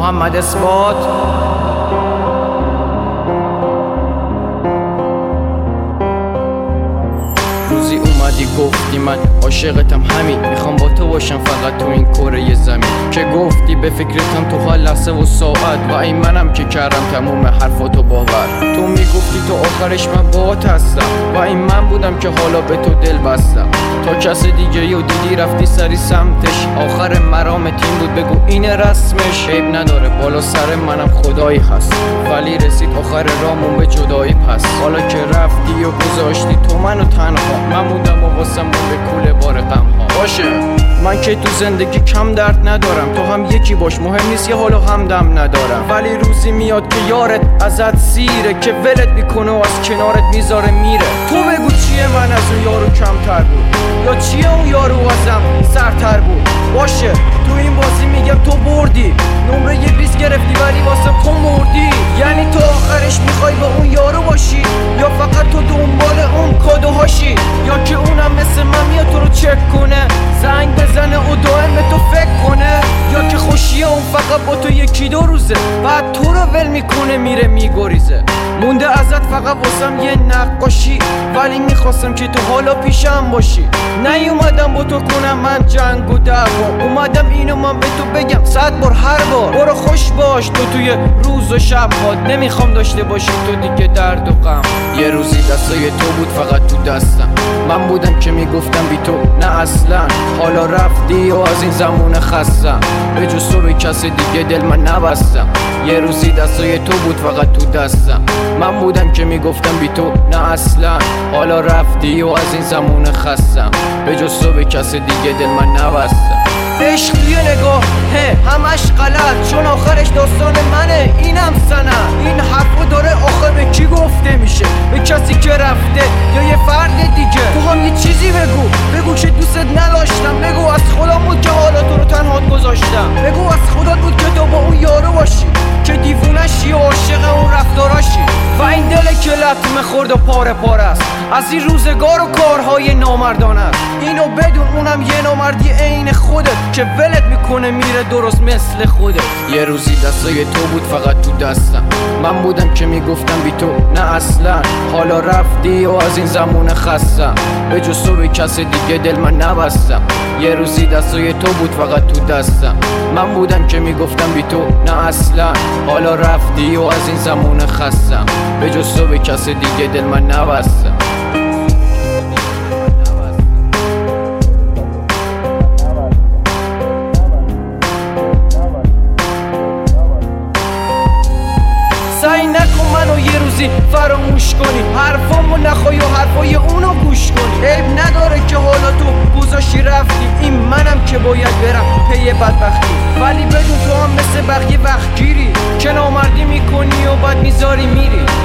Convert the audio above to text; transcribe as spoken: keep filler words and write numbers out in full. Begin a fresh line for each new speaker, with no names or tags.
محمد اثبات. روزی اومدی گفتی من عاشقتم، همین میخوام با تو باشم فقط تو این کره زمین. که گفتی به فکرتم تو هر لحظه و ساعت، و این منم که کردم تموم حرفاتو باور. تو میگفتی تو آخرش من باهات هستم، و این من بودم که حالا به تو دل بستم. تا کس دیگه یو دیدی رفتی سری سمتش، آخر مرام تیم بود بگو این رسمش. عیب نداره بالا سر منم خدایی هست، ولی رسید آخر رامون به جدایی. پس حالا که رفتی و گذاشتی تو منو تنها، من موندم و واسم به کوله بار غم ها. باشه من که تو زندگی کم درد ندارم، تو هم یکی باش مهم نیست یه حالو همدم ندارم. ولی روزی میاد که یارت ازت سیره، که ولت میکنه و از کنارت میذاره میره. تو بگو چیه من از اون یارو کمتر بود، یا چیه اون یارو ازم سرتر بود. باشه تو این بازی میگم تو بردی، نمره یه بیست گرفتی ولی واسم تو مردی. یعنی تو آخرش میخوای با اون یارو باشی، یا فقط تو دنبال اون کادوهاشی، یا که اونم مثل من میاد تو رو چک کنه، زنگ بزنه و دائم به تو فکر کنه، یا که خوشیه اون فقط با تو یکی دو روزه بعد تو رو ول میکنه میره میگریزه. مونده ازت فقط واسم یه نقاشی، ولی میخواستم که تو حالا پیشم باشی. نیومدم با تو کنم من جنگ و دعوا، اومدم اینو من به تو بگم صد بار هر بار. برو خوش باش تو توی روز و شب هات، نمیخوام داشته باشی تو دیگه درد و غم. یه روزی دستای تو بود فقط تو دستم، من بودم که میگفتم بی تو نه اصلا. حالا رفتی و از این زمون خستم، به جز تو به کس دیگه دل من نبستم. یه روزی دستای تو بود فقط تو دستم، من بودم که میگفتم بی تو نه اصلا. حالا رفتی و از این زمون خستم، به جز تو به کس دیگه دل من نبستم. عشق یه نگاه هه همش غلط، چون آخرش داستان منه اینم سنه. این حرفو داره آخر به کی گفته میشه؟ به کسی که رفته یا یه فرد دیگه؟ تو هم یه چیزی بگو، بگو که دوست نداشتم، بگو از خدا بود که حالا تو رو تنها گذاشتم، بگو از خدا بود که تو با اون یارو باشی، که دیوونشی و عاشق اون رفتاراشی. و این دل که لطمه خورد و پاره پاره است از این روزگار و کارهای نامردانه است. اینو بدون اونم یه نامردی عین خودت، که ولت میکنه میره درست مثل خودت. یه روزی دستای تو بود فقط تو دستم، من بودم که میگفتم بی تو نه اصلا. حالا رفتی و از این زمون خستم، به جز تو به کس دیگه دل من نبستم. یه روزی دستای تو بود فقط تو دستم، من بودم که میگفتم بی تو نه اصلا. حالا رفتی و از این زمون خستم، به جز تو به کس دیگه دل من نبستم. سعی نکن منو یه روزی فراموش کنی، حرفامو نخوای و حرفای اونو گوش کنی. عیب نداره که حالا تو گذاشتی رفتی، این منم که باید برم پی بدبختی. ولی بدون تو هم مثل بقیه وقت گیری، که نامردی میکنی و بعد میذاری میری.